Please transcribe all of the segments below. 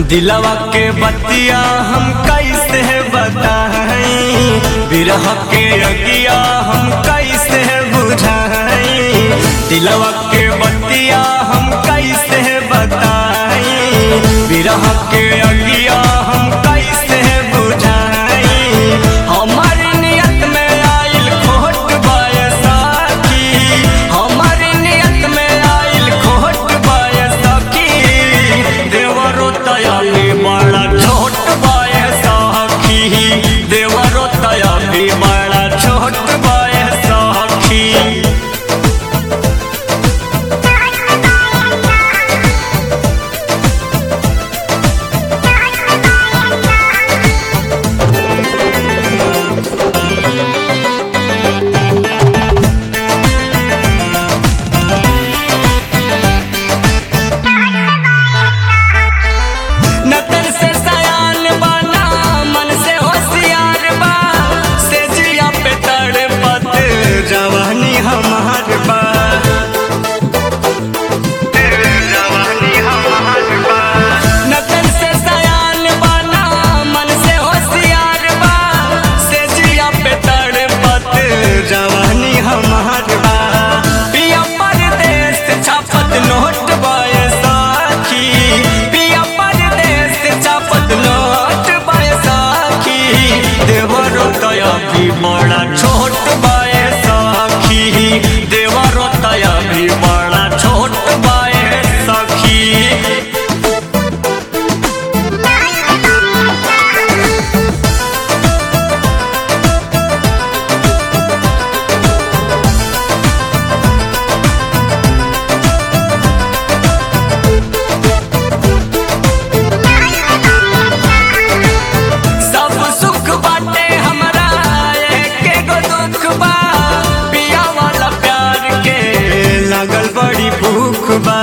दिलवा के बतिया हम कैसे बताएं, बिरह के अगिया हम कैसे बुझाएं। दिलवा के बतिया हम कैसे बताएं, बिरह के अगिया हम कैसे बुझाएं। हमारी नियत में आइल खोट बायसाखी, हमारी नियत में आइल खोट बायसाखी। देवरो तया भी बड़ा छोट बायसाखी, देवरो तया भी बड़ा छोट बायसाखी। नतर से सयान बना मन से होशियार बा, से जिया पे तड़पत जवानी हमार बा, जवानी हमार बा। नतर से सयान बना मन से होशियार बा, से जिया पे तड़पत जवानी हमार बा। पिया परदेस छापत नोट बायसाखी, पिया परदेस छापत नोट बायसाखी। देवरो तया भी बड़ा छोट बायसाखी, देवरो तया भी बड़ा छोट बायसाखी। सब सुख बाटे हमरा एके गो दुख बा, पिया वाला प्यार के लागल बड़ी भूख बा,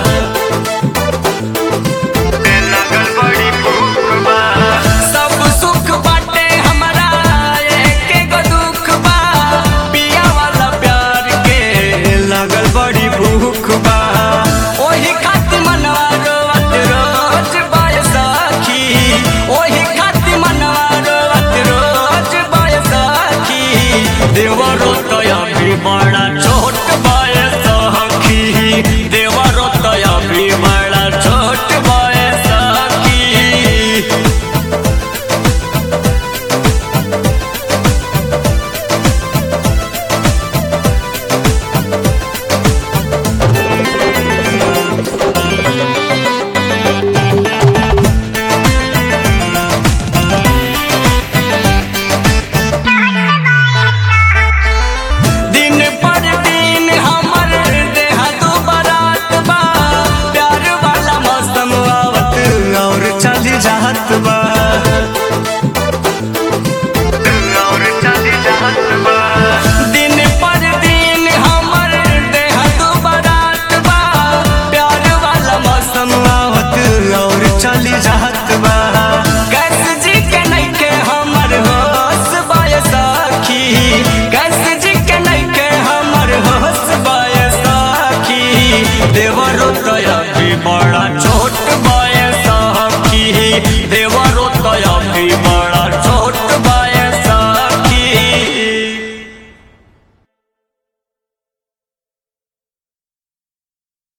लागल बड़ी भूख बा। सब सुख बाटे हमरा एके गो दुख बा, पिया वाला प्यार के लागल बड़ी भूख बा। ओही खातिर मनवा रोवत रोज बायसाखी, ओही खातिर मनवा रोवत रोज बायसाखी। देवरो तया भी बड़ा छोट बायसाखी, देवरो तया भी बड़ा छोट बायसाखी। दिन पर दिन हमर देह दुबरात बा, प्यार वाला मौसम आवत और चली जात बा, और चली जात बा। दिन पर दिन हमर देह दुबरात बा, प्यार वाला मौसम आवत और चली जात बा। कैस जी के नइखे हमर होश बायसाखी, कैस जी के नइखे हमर होश बायसाखी। देवरो तया भी बड़ा छोट